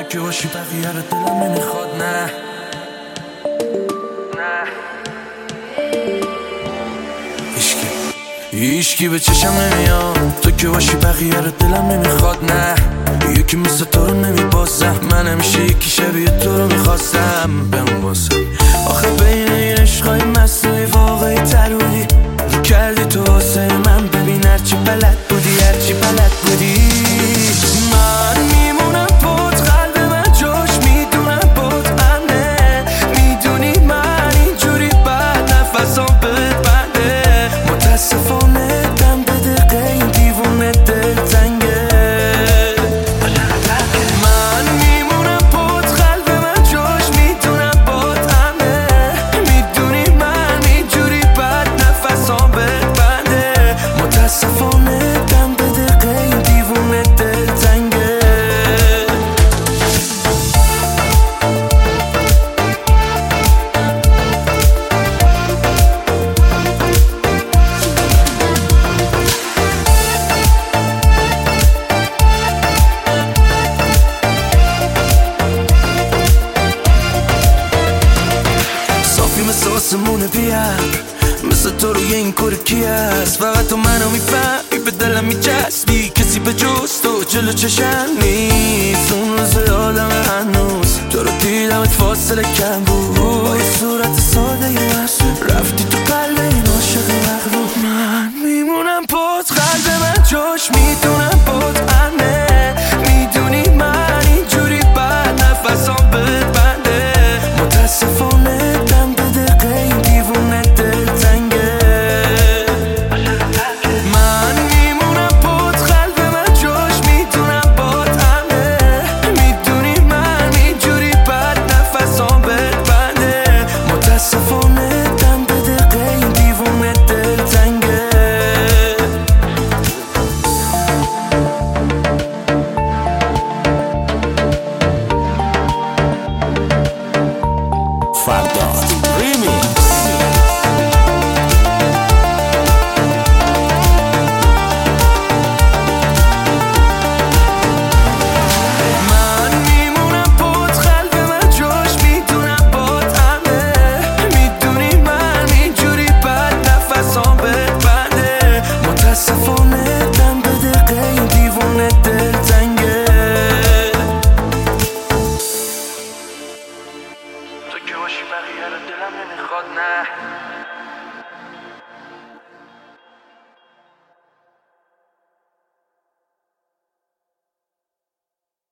که باشی بقیه رو دلم نمیخواد. نه هیچکی به چشم نمیاد تو که باشی بقیه رو دلم نمیخواد. نه یکی مثل تو رو نمیبازم، من همیشه یکی شبیه تو رو میخواستم بمباسم. آخه بین این عشقای مصنوعی واقعی تر بودی، رو کردی تو واسه من. ببین هرچی بلد بودی هرچی بلد بودی. من میمونم بود، قلب من جاش میدونم بود امنه. میدونی من اینجوری بد نفسم بهت بنده. متاسفانه دم به دقیقه این دیوونه دل تنگه. من میمونم بود، قلب من جاش میدونم بود امنه. میدونی من اینجوری بد نفسم بهت بنده. متاسفانه دم به دقیقه این دیوونه دل تنگه. صافی مثل آسمون بیار، مثل تو روی این کار کی هست؟ فقط تو منو میفهمی، به دلم میچسبی، کسی به جز تو جلو چشم نیست.